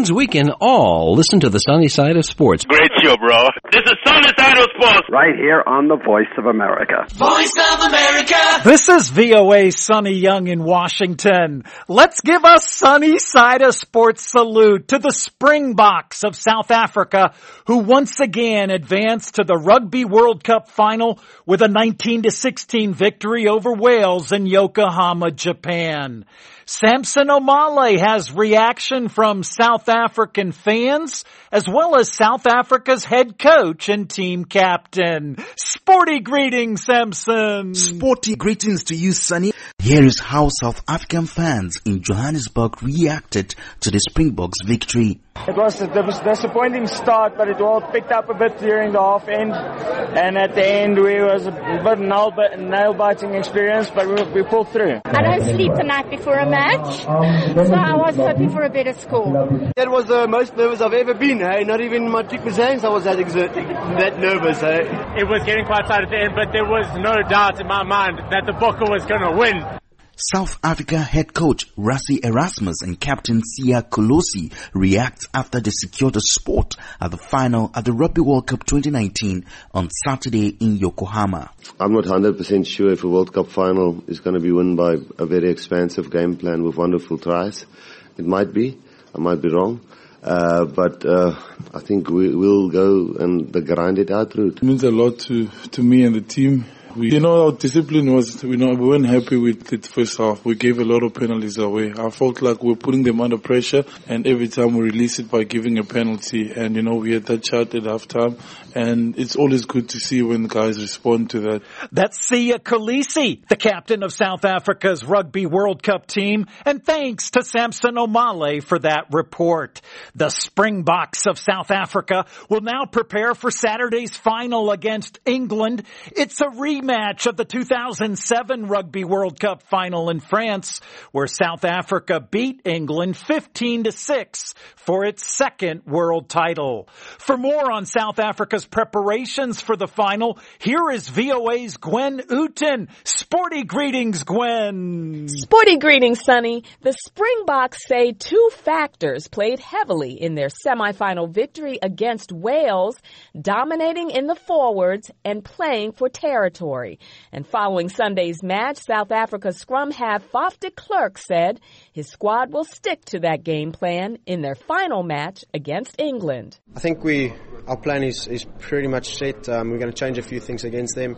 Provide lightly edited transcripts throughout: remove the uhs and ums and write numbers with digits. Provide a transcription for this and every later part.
means we can all listen to the sunny side of sports. Great show, bro. This is Sunny Side of Sports. Right here on the Voice of America. Voice of America. This is VOA Sunny Young in Washington. Let's give a Sunny Side of Sports salute to the Springboks of South Africa, who once again advanced to the Rugby World Cup final with a 19-16 victory over Wales in Yokohama, Japan. Samson Omale has reaction from South African fans as well as South Africa's head coach and team captain. Sporty greetings, Samson. Sporty greetings to you, Sonny. Here is how South African fans in Johannesburg reacted to the Springboks' victory. It was a disappointing start, but it all picked up a bit during the half end. And at the end, we was a bit nail-biting experience, but we pulled through. I don't sleep the night before a match, so I was hoping for a better score. That was the most nervous I've ever been, hey? Not even my trick exams I was that nervous, hey? It was getting quite tight at the end, but there was no doubt in my mind that the Bokke was going to win. South Africa head coach Rassie Erasmus and captain Siya Kolisi react after they secured a spot at the final at the Rugby World Cup 2019 on Saturday in Yokohama. I'm not 100% sure if a World Cup final is going to be won by a very expansive game plan with wonderful tries. It might be. I might be wrong. But I think we will go and the grind it out route. It means a lot to me and the team. Our discipline was, we weren't happy with it first half. We gave a lot of penalties away. I felt like we were putting them under pressure, and every time we release it by giving a penalty. And, we had that chat at halftime, and it's always good to see when guys respond to that. That's Siya Kolisi, the captain of South Africa's Rugby World Cup team, and thanks to Samson Omale for that report. The Springboks of South Africa will now prepare for Saturday's final against England. It's a rematch of the 2007 Rugby World Cup final in France, where South Africa beat England 15-6 for its second world title. For more on South Africa's preparations for the final, here is VOA's Gwen Uten. Sporty greetings, Gwen. Sporty greetings, Sonny. The Springboks say two factors played heavily in their semifinal victory against Wales, dominating in the forwards and playing for territory. And following Sunday's match, South Africa's scrum half Faf de Klerk said his squad will stick to that game plan in their final match against England. I think our plan is pretty much set. We're going to change a few things against them,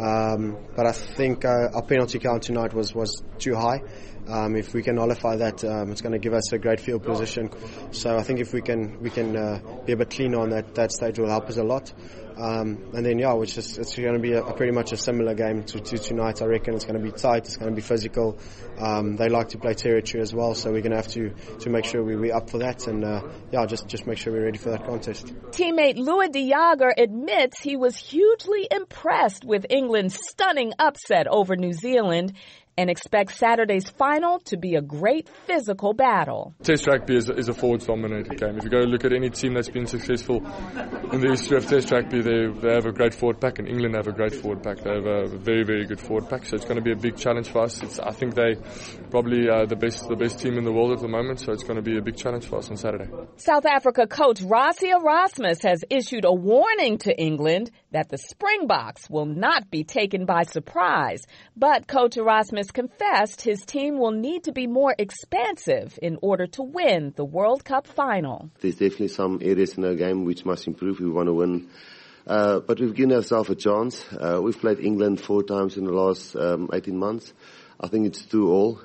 but I think our penalty count tonight was too high. If we can nullify that, it's going to give us a great field position. So I think if we can be a bit cleaner on that stage, will help us a lot. And then it's going to be pretty much a similar game to tonight. I reckon it's going to be tight. It's going to be physical. They like to play territory as well, so we're going to have to make sure we're up for that. And just make sure we're ready for that contest. Teammate Louis de Jager admits he was hugely impressed with England's stunning upset over New Zealand, and expects Saturday's final to be a great physical battle. Test rugby is a forwards-dominated game. If you go look at any team that's been successful in the history of Test rugby, they have a great forward pack, and England have a great forward pack. They have a very, very good forward pack, so it's going to be a big challenge for us. I think they probably the best team in the world at the moment, so it's going to be a big challenge for us on Saturday. South Africa coach Rassie Erasmus has issued a warning to England that the Springboks will not be taken by surprise, but Coach Erasmus confessed his team will need to be more expansive in order to win the World Cup final. There's definitely some areas in our game which must improve. We want to win. But we've given ourselves a chance. We've played England 4 times in the last 18 months. I think it's 2-2.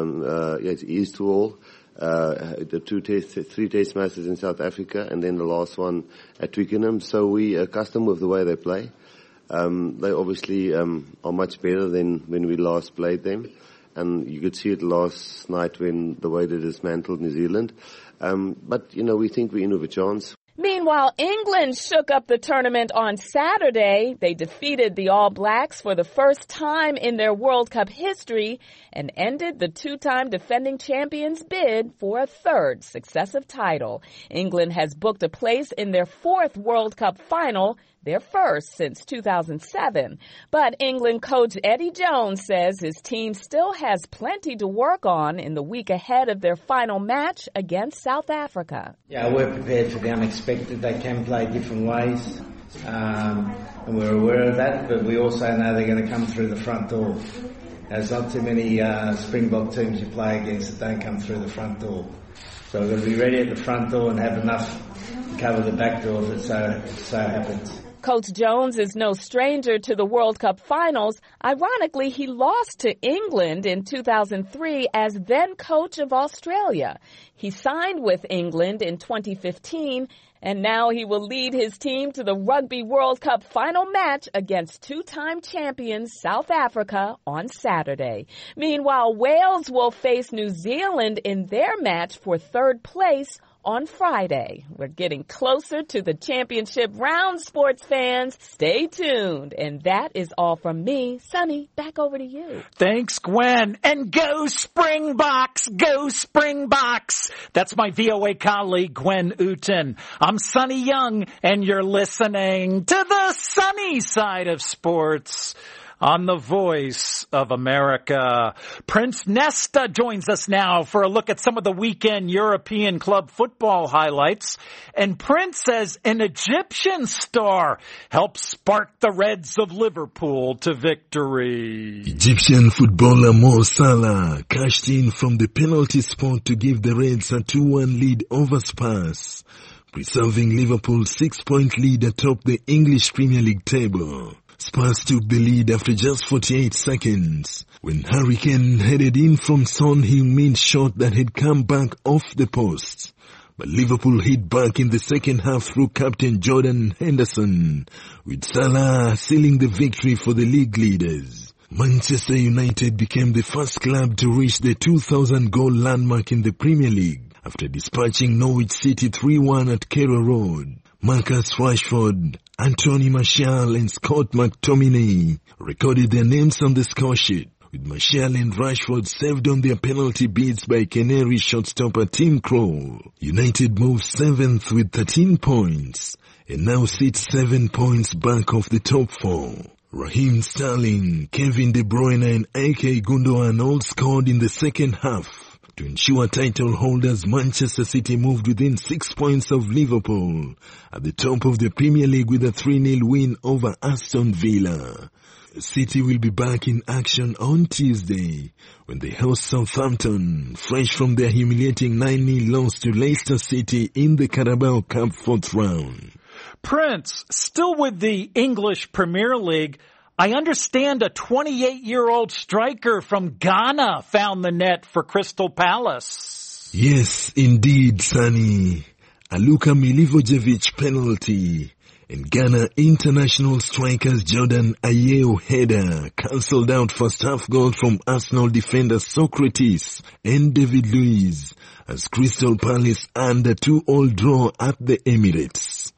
It is 2-2. The 3 test matches in South Africa and then the last one at Twickenham. So we're accustomed with the way they play. They obviously are much better than when we last played them, and you could see it last night when the way they dismantled New Zealand. But we think we're in with a chance. Meanwhile, England shook up the tournament on Saturday. They defeated the All Blacks for the first time in their World Cup history and ended the 2-time defending champions' bid for a 3rd successive title. England has booked a place in their 4th World Cup final their first since 2007. But England coach Eddie Jones says his team still has plenty to work on in the week ahead of their final match against South Africa. Yeah, we're prepared for the unexpected. They can play different ways, and we're aware of that, but we also know they're going to come through the front door. There's not too many Springbok teams you play against that don't come through the front door. So we've got to be ready at the front door and have enough to cover the back door if it so happens. Coach Jones is no stranger to the World Cup finals. Ironically, he lost to England in 2003 as then coach of Australia. He signed with England in 2015, and now he will lead his team to the Rugby World Cup final match against two-time champions South Africa on Saturday. Meanwhile, Wales will face New Zealand in their match for third place on Friday. We're getting closer to the championship round, sports fans. Stay tuned. And that is all from me. Sonny, back over to you. Thanks, Gwen. And go Springboks! Go Springboks! That's my VOA colleague, Gwen Uten. I'm Sonny Young, and you're listening to the sunny side of sports on the Voice of America. Prince Nesta joins us now for a look at some of the weekend European club football highlights. And Prince says an Egyptian star helped spark the Reds of Liverpool to victory. Egyptian footballer Mo Salah cashed in from the penalty spot to give the Reds a 2-1 lead over Spurs, preserving Liverpool's 6-point lead atop the English Premier League table. Spurs took the lead after just 48 seconds when Harry Kane headed in from Son Heung-min's shot that had come back off the post. But Liverpool hit back in the second half through captain Jordan Henderson, with Salah sealing the victory for the league leaders. Manchester United became the first club to reach the 2,000 goal landmark in the Premier League after dispatching Norwich City 3-1 at Carrow Road. Marcus Rashford, Anthony Martial and Scott McTominay recorded their names on the score sheet, with Martial and Rashford saved on their penalty beats by Canary shotstopper Tim Krul. United moved 7th with 13 points and now sits 7 points back of the top 4. Raheem Sterling, Kevin De Bruyne and Ilkay Gundogan all scored in the second half. To ensure title holders, Manchester City moved within 6 points of Liverpool at the top of the Premier League with a 3-0 win over Aston Villa. City will be back in action on Tuesday when they host Southampton, fresh from their humiliating 9-0 loss to Leicester City in the Carabao Cup 4th round. Prince, still with the English Premier League, I understand a 28-year-old striker from Ghana found the net for Crystal Palace. Yes, indeed, Sonny. A Luka Milivojevic penalty. And Ghana international strikers Jordan Ayew header cancelled out first half goal from Arsenal defenders Socrates and David Luiz as Crystal Palace earned a 2-2 draw at the Emirates.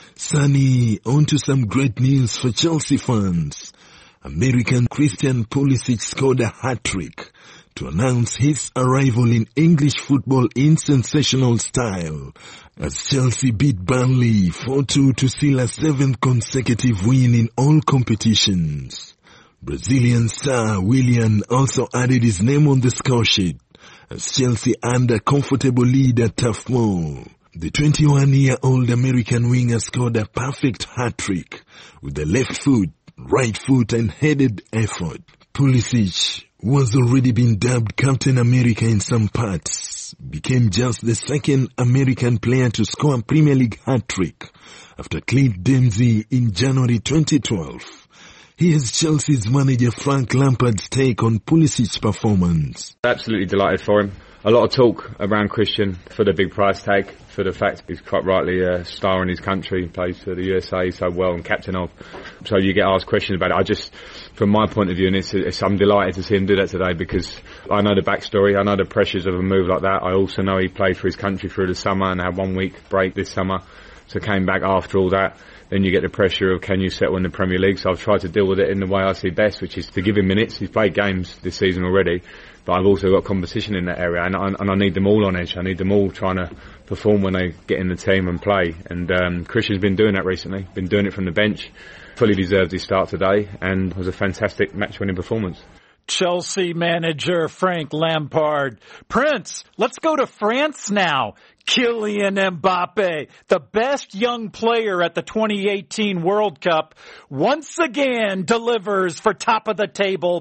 Sonny, on to some great news for Chelsea fans. American Christian Pulisic scored a hat-trick to announce his arrival in English football in sensational style as Chelsea beat Burnley 4-2 to seal a 7th consecutive win in all competitions. Brazilian star Willian also added his name on the score sheet as Chelsea earned a comfortable lead at Turf Moor. The 21-year-old American winger scored a perfect hat-trick with the left foot, right foot and headed effort. Pulisic, who has already been dubbed Captain America in some parts, became just the second American player to score a Premier League hat-trick after Clint Dempsey in January 2012. Here's Chelsea's manager Frank Lampard's take on Pulisic's performance. Absolutely delighted for him. A lot of talk around Christian for the big price tag, for the fact he's quite rightly a star in his country, plays for the USA so well and captain of. So you get asked questions about it. From my point of view, and I'm delighted to see him do that today because I know the backstory, I know the pressures of a move like that. I also know he played for his country through the summer and had 1 week break this summer. So came back after all that. Then you get the pressure of can you settle in the Premier League. So I've tried to deal with it in the way I see best, which is to give him minutes. He's played games this season already, but I've also got competition in that area, and I need them all on edge. I need them all trying to perform when they get in the team and play. And Christian's been doing that recently, been doing it from the bench. Fully deserved his start today, and was a fantastic match-winning performance. Chelsea manager Frank Lampard. Prince, let's go to France now. Kylian Mbappe, the best young player at the 2018 World Cup, once again delivers for top-of-the-table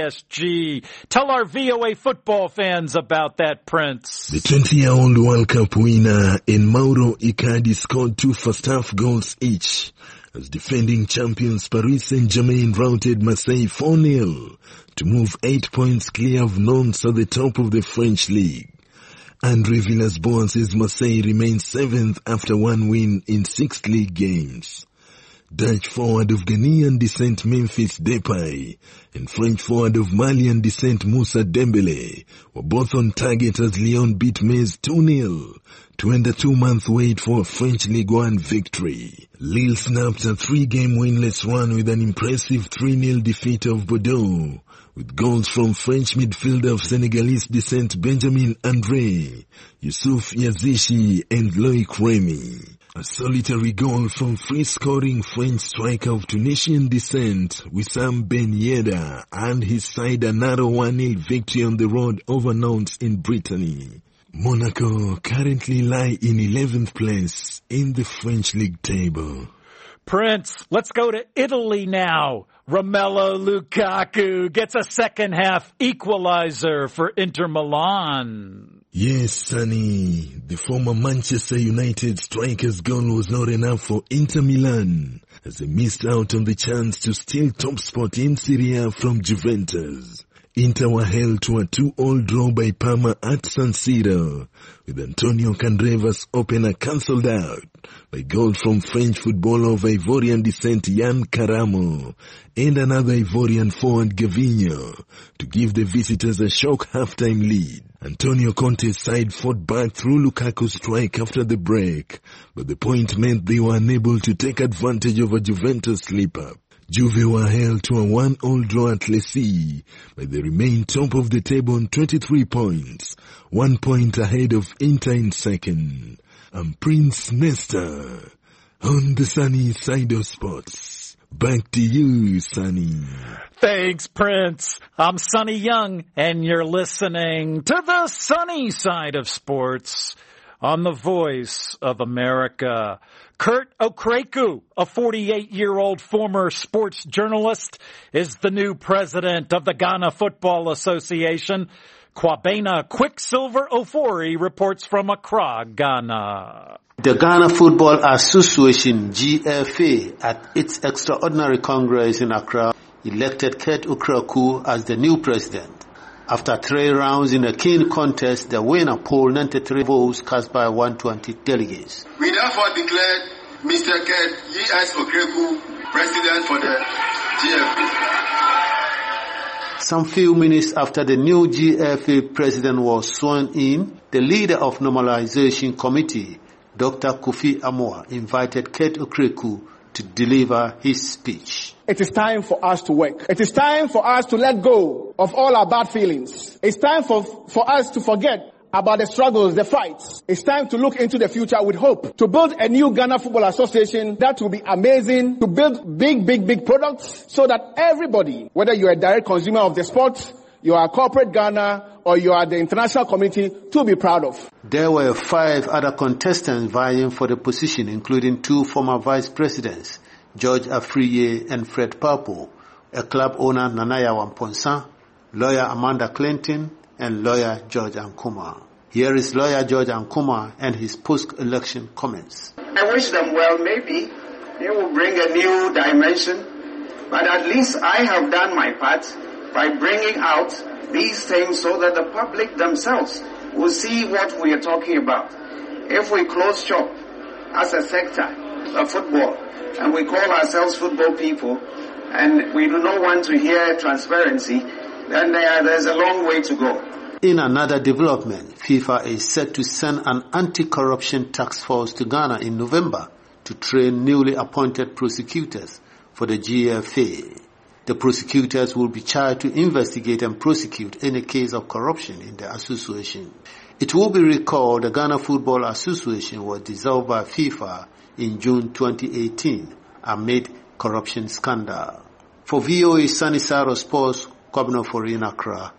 PSG. Tell our VOA football fans about that, Prince. The 20-year-old World Cup winner and Mauro Icardi scored 2 first-half goals each, as defending champions Paris Saint-Germain routed Marseille 4-0 to move 8 points clear of Nantes at the top of the French league. Andre Villas-Boas' Marseille remains 7th after 1 win in 6 league games. Dutch forward of Ghanaian descent Memphis Depay and French forward of Malian descent Moussa Dembele were both on target as Lyon beat Metz 2-0 to end a 2-month wait for a French Ligue 1 victory. Lille snapped a 3-game winless run with an impressive 3-0 defeat of Bordeaux, with goals from French midfielder of Senegalese descent Benjamin André, Youssouf Yazici and Loic Remy. A solitary goal from free-scoring French striker of Tunisian descent Wissam Ben Yedder and his side a narrow 1-0 victory on the road over Nantes in Brittany. Monaco currently lie in 11th place in the French league table. Prince, let's go to Italy now. Romelu Lukaku gets a second-half equalizer for Inter Milan. Yes, Sonny, the former Manchester United striker's goal was not enough for Inter Milan, as they missed out on the chance to steal top spot in Serie A from Juventus. Inter were held to a 2-2 draw by Parma at San Siro, with Antonio Candreva's opener cancelled out by goal from French footballer of Ivorian descent Yann Caramo and another Ivorian forward Gavinho to give the visitors a shock half-time lead. Antonio Conte's side fought back through Lukaku's strike after the break, but the point meant they were unable to take advantage of a Juventus slip-up. Juve were held to a 1-1 draw at Lecce, but they remain top of the table on 23 points, 1 point ahead of Inter in second. I'm Prince Nesta on the sunny side of sports. Back to you, Sonny. Thanks, Prince. I'm Sonny Young, and you're listening to the sunny side of sports on the Voice of America. Kurt Okreku, a 48-year-old former sports journalist, is the new president of the Ghana Football Association. Kwabena Quicksilver Ofori reports from Accra, Ghana. The Ghana Football Association, GFA, at its extraordinary congress in Accra, elected Kurt Okreku as the new president. After 3 rounds in a keen contest, the winner polled 93 votes cast by 120 delegates. We therefore declared Mr. Kurt G.S. Okreku president for the GFA. Some few minutes after the new GFA president was sworn in, the leader of Normalization Committee, Dr. Kofi Amoah, invited Kurt Okreku to deliver his speech. It is time for us to work. It is time for us to let go of all our bad feelings. It's time for us to forget about the struggles, the fights. It's time to look into the future with hope. To build a new Ghana Football Association that will be amazing. To build big products so that everybody, whether you're a direct consumer of the sport, you are a corporate Ghana, or you are the international community, to be proud of. There were 5 other contestants vying for the position, including 2 former vice presidents, George Afriye and Fred Papo, a club owner Nanaya Wamponsa, lawyer Amanda Clinton, and lawyer George Ankuma. Here is lawyer George Ankuma and his post-election comments. I wish them well. Maybe they will bring a new dimension, but at least I have done my part by bringing out these things so that the public themselves will see what we are talking about. If we close shop as a sector of football, and we call ourselves football people, and we do not want to hear transparency, then there's a long way to go. In another development, FIFA is set to send an anti-corruption task force to Ghana in November. to train newly appointed prosecutors for the GFA. The prosecutors will be charged to investigate and prosecute any case of corruption in the association. It will be recalled the Ghana Football Association was dissolved by FIFA in June 2018 amid corruption scandal. For VOA Sunny Side of Sports, Kwabena for in Accra.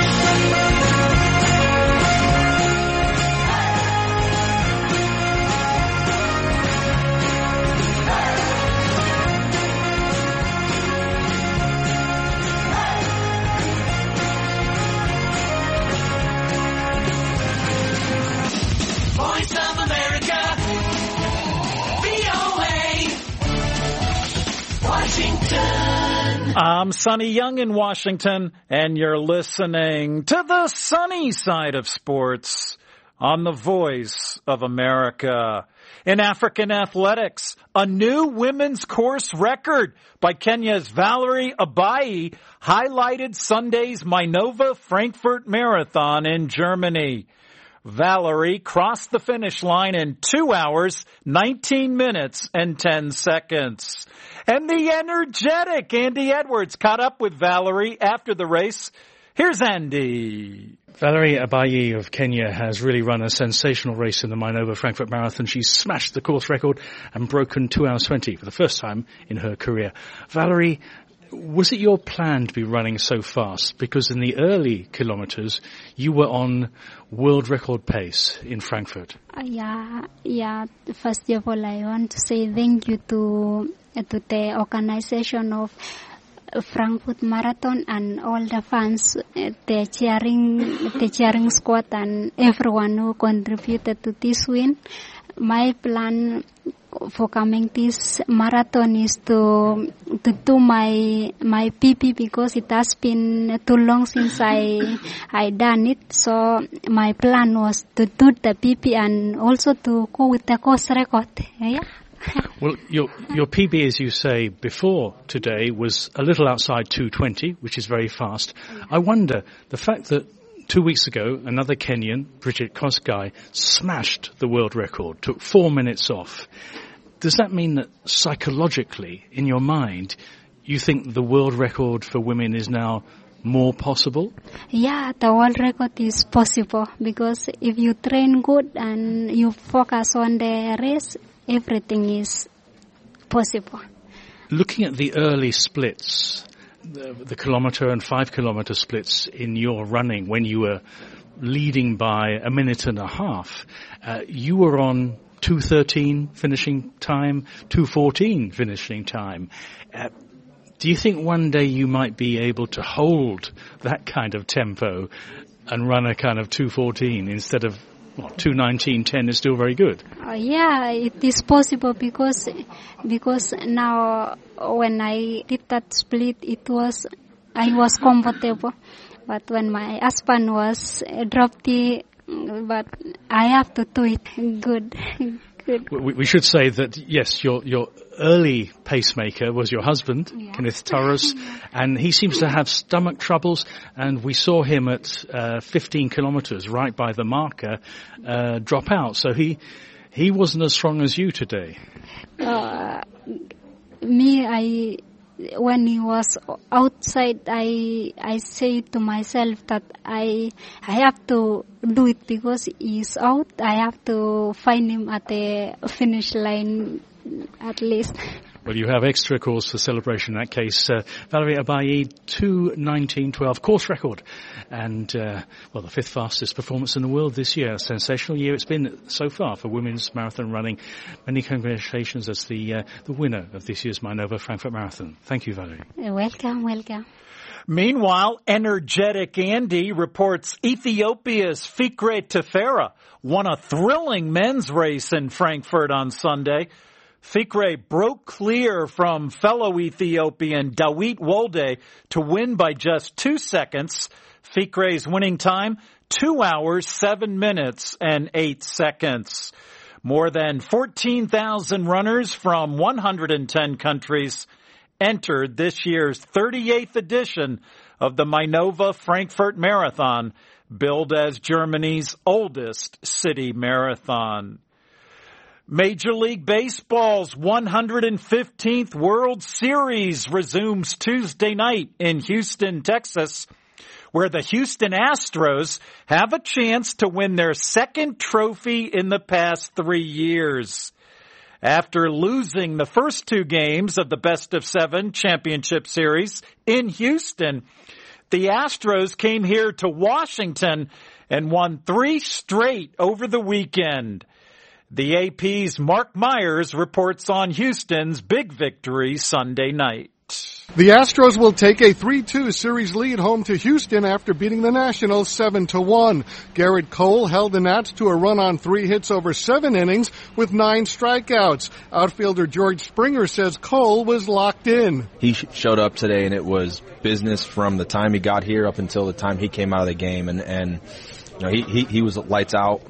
I'm Sonny Young in Washington, and you're listening to the sunny side of sports on the Voice of America. In African athletics, a new women's course record by Kenya's Valerie Abayi highlighted Sunday's Minova Frankfurt Marathon in Germany. Valerie crossed the finish line in 2 hours, 19 minutes, and 10 seconds. And the energetic Andy Edwards caught up with Valerie after the race. Here's Andy. Valerie Abayi of Kenya has really run a sensational race in the Minova Frankfurt Marathon. She's smashed the course record and broken 2 hours 20 for the first time in her career. Valerie, was it your plan to be running so fast? Because in the early kilometers, you were on world record pace in Frankfurt. Yeah. First of all, I want to say thank you to the organization of Frankfurt Marathon and all the fans, the cheering squad, and everyone who contributed to this win. My plan for coming this marathon is to do my PP because it has been too long since I done it. So my plan was to do the PP and also to go with the course record. Yeah. Well, your PB, as you say, before today was a little outside 2:20, which is very fast. I wonder, the fact that 2 weeks ago, another Kenyan, Bridget Kosgei, smashed the world record, took 4 minutes off. Does that mean that psychologically, in your mind, you think the world record for women is now more possible? Yeah, the world record is possible because if you train good and you focus on the race, everything is possible. Looking at the early splits, the kilometre and 5 kilometre splits in your running when you were leading by a minute and a half, you were on 2:13 finishing time, 2:14 finishing time. Do you think one day you might be able to hold that kind of tempo and run a kind of 2:14 instead of 2:19.10 is still very good? Yeah, it is possible because now when I did that split, I was comfortable. But when my husband was dropped but I have to do it good. We should say that, yes, your early pacemaker was your husband, yeah. Kenneth Turris, and he seems to have stomach troubles, and we saw him at 15 kilometres, right by the marker, drop out. So he wasn't as strong as you today. When he was outside, I say to myself that I have to do it because he's out. I have to find him at the finish line at least. Well, you have extra cause for celebration in that case. Valerie Abayi, 2:19.12 course record. And, the 5th fastest performance in the world this year. A sensational year it's been so far for women's marathon running. Many congratulations as the winner of this year's Minova Frankfurt Marathon. Thank you, Valerie. Welcome. Meanwhile, energetic Andy reports Ethiopia's Fikre Tefera won a thrilling men's race in Frankfurt on Sunday. Fikre broke clear from fellow Ethiopian Dawit Wolde to win by just 2 seconds. Fikre's winning time, 2 hours, 7 minutes, and 8 seconds. More than 14,000 runners from 110 countries entered this year's 38th edition of the Minova Frankfurt Marathon, billed as Germany's oldest city marathon. Major League Baseball's 115th World Series resumes Tuesday night in Houston, Texas, where the Houston Astros have a chance to win their second trophy in the past 3 years. After losing the first 2 games of the best-of-7 championship series in Houston, the Astros came here to Washington and won 3 straight over the weekend. The AP's Mark Myers reports on Houston's big victory Sunday night. The Astros will take a 3-2 series lead home to Houston after beating the Nationals 7-1. Garrett Cole held the Nats to a run on 3 hits over 7 innings with 9 strikeouts. Outfielder George Springer says Cole was locked in. He showed up today and it was business from the time he got here up until the time he came out of the game, and you know, he was lights out.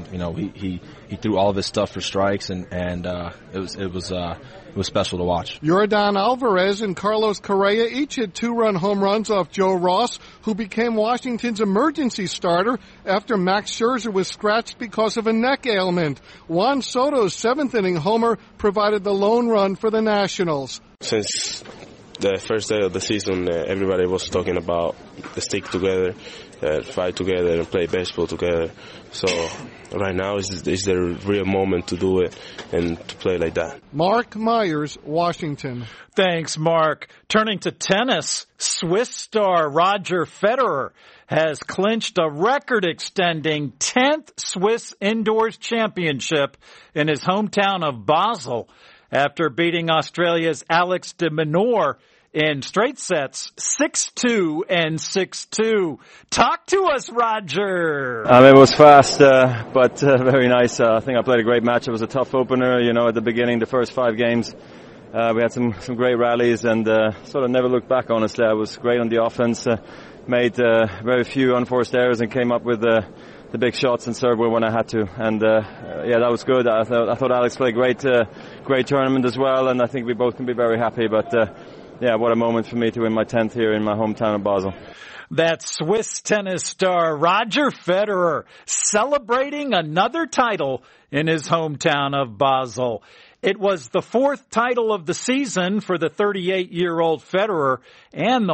He threw all of his stuff for strikes, and it was special to watch. Yordan Alvarez and Carlos Correa each hit 2-run home runs off Joe Ross, who became Washington's emergency starter after Max Scherzer was scratched because of a neck ailment. Juan Soto's 7th-inning homer provided the lone run for the Nationals. Since the first day of the season, everybody was talking about the stick together, fight together, and play baseball together. So right now is the real moment to do it and to play like that. Mark Myers, Washington. Thanks, Mark. Turning to tennis, Swiss star Roger Federer has clinched a record-extending 10th Swiss Indoors Championship in his hometown of Basel after beating Australia's Alex de Minaur in straight sets, 6-2 and 6-2. Talk to us, Roger. It was fast, but very nice. I think I played a great match. It was a tough opener, at the beginning, the first 5 games. We had some great rallies and sort of never looked back, honestly. I was great on the offense, made very few unforced errors and came up with the big shots and served when I had to. And that was good. I thought Alex played great tournament as well, and I think we both can be very happy. But what a moment for me to win my 10th here in my hometown of Basel. That's Swiss tennis star Roger Federer celebrating another title in his hometown of Basel. It was the 4th title of the season for the 38-year-old Federer and the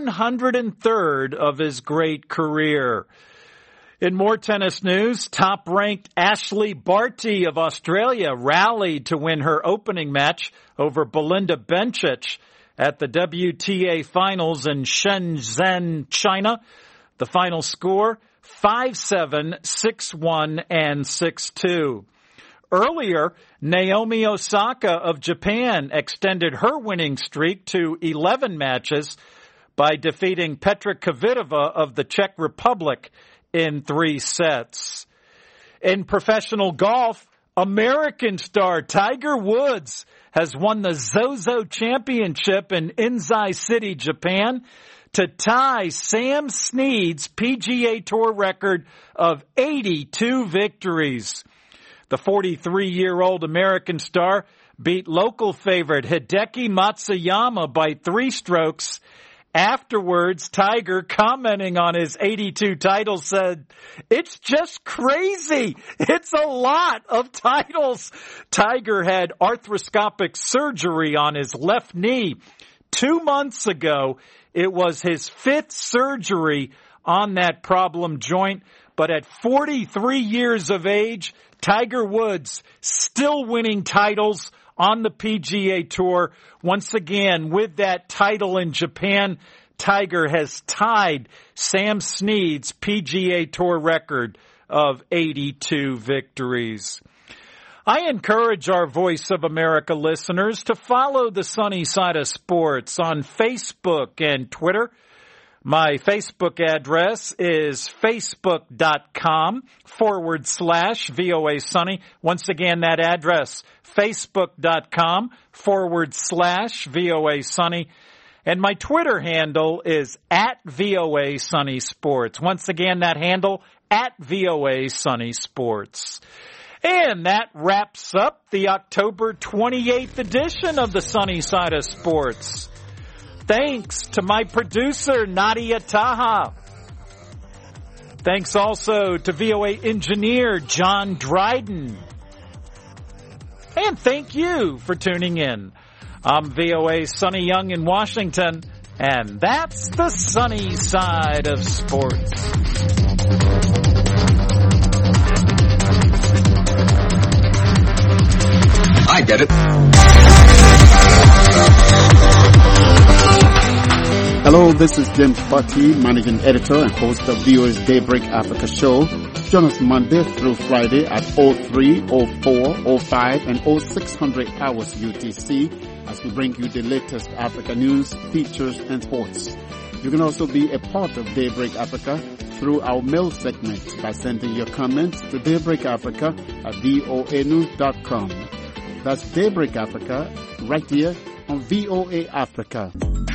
103rd of his great career. In more tennis news, top-ranked Ashley Barty of Australia rallied to win her opening match over Belinda Bencic at the WTA Finals in Shenzhen, China. The final score, 5-7, 6-1, and 6-2. Earlier, Naomi Osaka of Japan extended her winning streak to 11 matches by defeating Petra Kvitova of the Czech Republic in 3 sets. In professional golf, American star Tiger Woods has won the Zozo Championship in Inzai City, Japan, to tie Sam Snead's PGA Tour record of 82 victories. The 43-year-old American star beat local favorite Hideki Matsuyama by 3 strokes. Afterwards, Tiger, commenting on his 82 titles, said, "It's just crazy. It's a lot of titles." Tiger had arthroscopic surgery on his left knee 2 months ago. It was his 5th surgery on that problem joint. But at 43 years of age, Tiger Woods still winning titles on the PGA Tour. Once again, with that title in Japan, Tiger has tied Sam Snead's PGA Tour record of 82 victories. I encourage our Voice of America listeners to follow the Sunny Side of Sports on Facebook and Twitter. My Facebook address is facebook.com/VOA Sunny. Once again, that address, facebook.com/VOA Sunny. And my Twitter handle is @VOA Sunny Sports. Once again, that handle, @VOA Sunny Sports. And that wraps up the October 28th edition of the Sunny Side of Sports. Thanks to my producer, Nadia Taha. Thanks also to VOA engineer, John Dryden. And thank you for tuning in. I'm VOA's Sonny Young in Washington, and that's the sunny side of sports. I get it. Hello, this is James Butty, Managing Editor and host of VOA's Daybreak Africa show. Join us Monday through Friday at 03, 04, 05 and 0600 hours UTC as we bring you the latest Africa news, features and sports. You can also be a part of Daybreak Africa through our mail segments by sending your comments to daybreakafrica@voanews.com. That's Daybreak Africa right here on VOA Africa.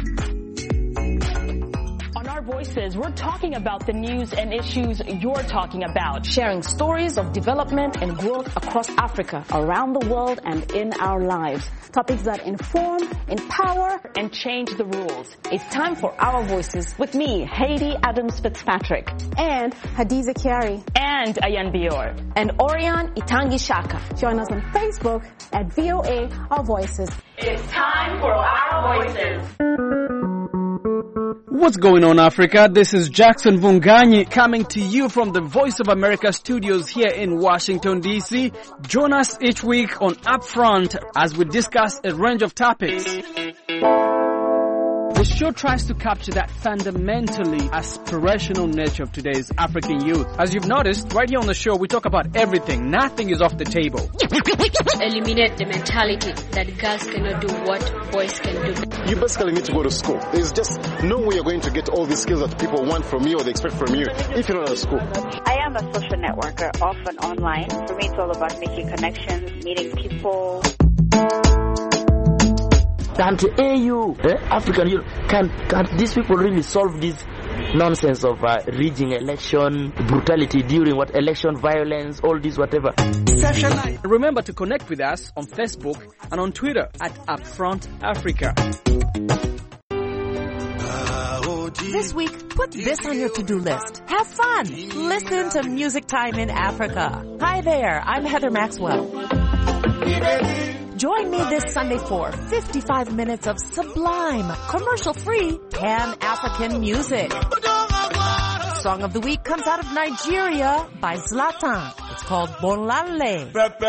Voices, we're talking about the news and issues you're talking about, sharing stories of development and growth across Africa, around the world, and in our lives. Topics that inform, empower, and change the rules. It's time for Our Voices with me, Haiti Adams Fitzpatrick, and Hadiza Kiari, and Ayan Bior, and Orion Itangi Shaka. Join us on Facebook at VOA Our Voices. It's time for Our Voices. What's going on, Africa? This is Jackson Vunganyi coming to you from the Voice of America studios here in Washington, D.C. Join us each week on Upfront as we discuss a range of topics. The show tries to capture that fundamentally aspirational nature of today's African youth. As you've noticed, right here on the show, we talk about everything. Nothing is off the table. Eliminate the mentality that girls cannot do what boys can do. You basically need to go to school. There's just no way you're going to get all these skills that people want from you or they expect from you if you're not at school. I am a social networker, often online. For me, it's all about making connections, meeting people. Can't AU, African Union, can these people really solve this nonsense of rigging election, brutality during election violence, all this whatever? Remember to connect with us on Facebook and on Twitter at Upfront Africa. This week, put this on your to-do list. Have fun. Listen to Music Time in Africa. Hi there, I'm Heather Maxwell. Join me this Sunday for 55 minutes of sublime, commercial-free Pan-African music. Song of the week comes out of Nigeria by Zlatan. It's called Bolale.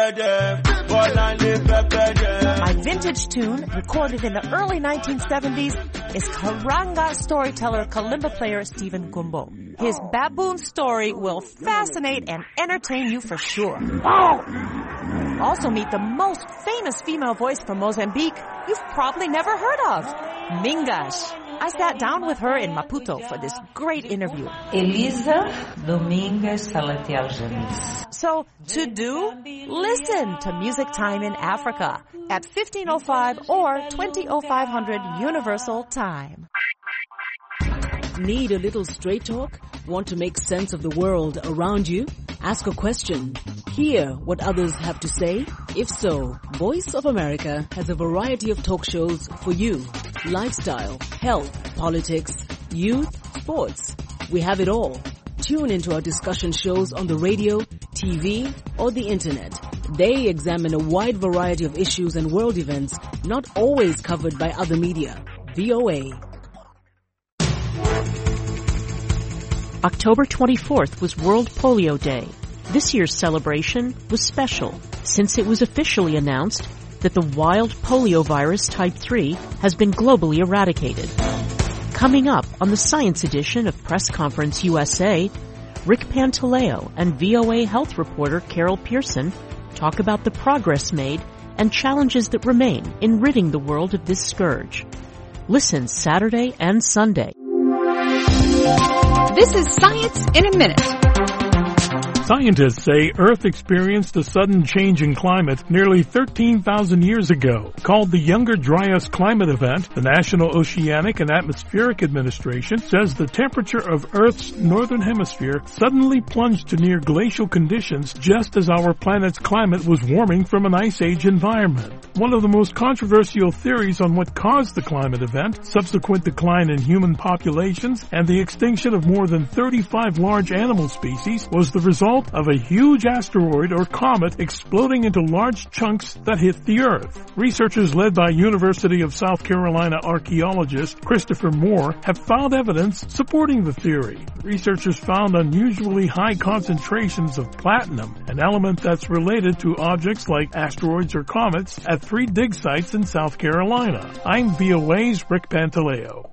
My vintage tune, recorded in the early 1970s, is Karanga storyteller kalimba player Stephen Gumbo. His baboon story will fascinate and entertain you for sure. Also meet the most famous female voice from Mozambique you've probably never heard of, Mingash. I sat down with her in Maputo for this great interview. Elisa Domingues Salatiel Janis. So, to do? Listen to Music Time in Africa at 1505 or 20500 Universal Time. Need a little straight talk? Want to make sense of the world around you? Ask a question. Hear what others have to say? If so, Voice of America has a variety of talk shows for you. Lifestyle, health, politics, youth, sports. We have it all. Tune into our discussion shows on the radio, TV, or the internet. They examine a wide variety of issues and world events not always covered by other media. VOA. October 24th was World Polio Day. This year's celebration was special since it was officially announced that the wild polio virus type 3 has been globally eradicated. Coming up on the Science Edition of Press Conference USA, Rick Pantaleo and VOA health reporter Carol Pearson talk about the progress made and challenges that remain in ridding the world of this scourge. Listen Saturday and Sunday. This is Science in a Minute. Scientists say Earth experienced a sudden change in climate nearly 13,000 years ago. Called the Younger Dryas Climate Event, the National Oceanic and Atmospheric Administration says the temperature of Earth's northern hemisphere suddenly plunged to near glacial conditions just as our planet's climate was warming from an ice age environment. One of the most controversial theories on what caused the climate event, subsequent decline in human populations, and the extinction of more than 35 large animal species was the result result of a huge asteroid or comet exploding into large chunks that hit the Earth. Researchers led by University of South Carolina archaeologist Christopher Moore have found evidence supporting the theory. Researchers found unusually high concentrations of platinum, an element that's related to objects like asteroids or comets, at 3 dig sites in South Carolina. I'm VOA's Rick Pantaleo.